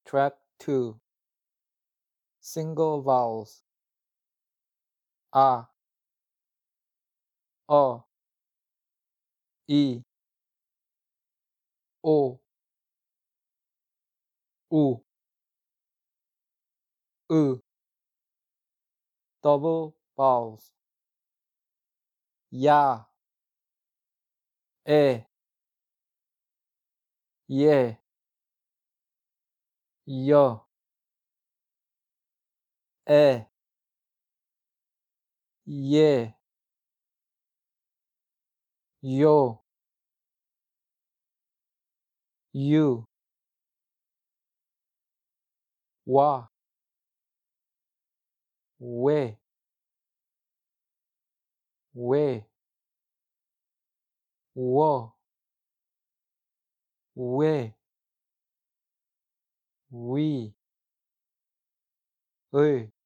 Track 2. Single vowels. A, O, I, O, U, Ư. Double vowels. Ya, E, Ye, Yo, E, Ye, Yo, You, Wa, We, We, Wo, We, We, Ư.